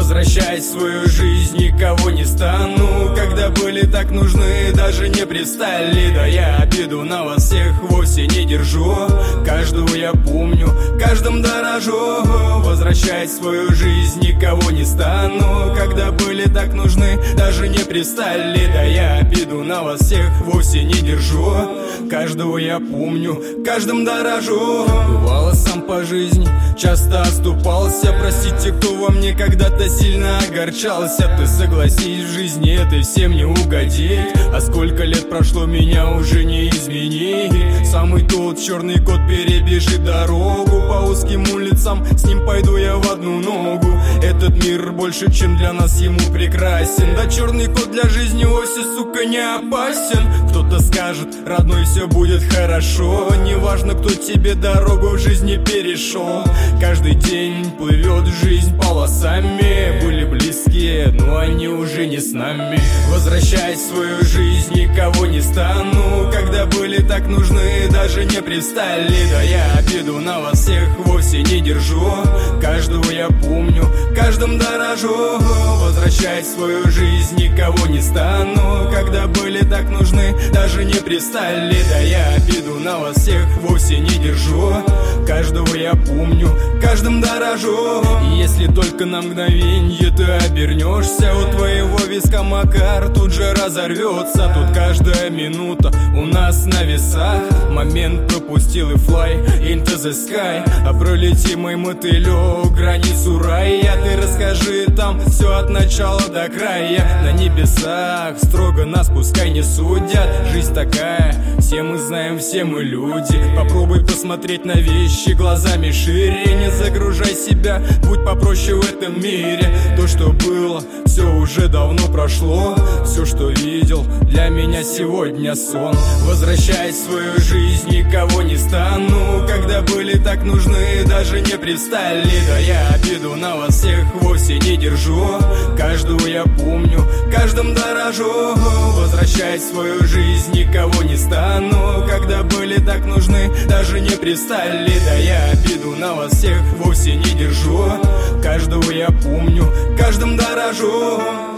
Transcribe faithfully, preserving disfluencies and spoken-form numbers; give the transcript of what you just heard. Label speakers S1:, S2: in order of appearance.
S1: Возвращать свою жизнь никого не стану. Когда были так нужны, даже не пристали. Да я обиду на вас всех вовсе не держу. Каждого я помню, каждым дорожу. Возвращать свою жизнь никого не стану. Когда были так нужны, даже не пристали. Да я обиду на вас всех вовсе не держу. Каждого я помню, каждым дорожу. Бывало сам по жизни, часто оступался. Простите, кто во мне когда-то сильно огорчался. Ты согласись, в жизни этой всем не угодить. А сколько лет прошло, меня уже не изменить. Самый тот черный кот перебежит дорогу по узким улицам, с ним пойду я в одну ногу. Этот мир больше, чем для нас, ему прекрасен. Да черный кот для жизни вовсе, сука, не опасен. Кто-то скажет, родной, все будет хорошо. Неважно, кто тебе дорогу в жизни перешел. Каждый день плывет жизнь полосами. Были близкие, но они уже не с нами. Возвращать свою жизнь никого не стану. Когда были так нужны, даже не пристали. Да я обиду на вас всех вовсе не держу. Каждого я помню, каждым дорожу. Возвращать свою жизнь никого не стану. Когда были так нужны, даже не пристали. Да я обиду на вас всех вовсе не держу. Каждого я помню, каждым дорожу. И если только на мгновенье ты обернешься, у твоего виска Макар тут же разорвется. Тут каждая минута у нас на весах. Момент пропустил и fly into the sky. А пролети, мой мотылек, границу рая. Ты расскажи там все от начала до края. На небесах строго нас пускай не судят. Жизнь такая, все мы знаем, все мы люди. Попробуй посмотреть на вещи глазами шире. Не загружай себя, будь попроще в этом мире. То, что было, все уже давно прошло. Все, что видел, для меня сегодня сон. Возвращать свою жизнь никого не стану. Когда были так нужны, даже не пристали. Да я обиду на вас всех вовсе не держу. Каждого я помню, каждым дорожу. Возвращать свою жизнь никого не стану. Когда были так нужны, даже не пристали. Да я обиду на вас всех вовсе не держу. Каждого я помню, каждым дорожу.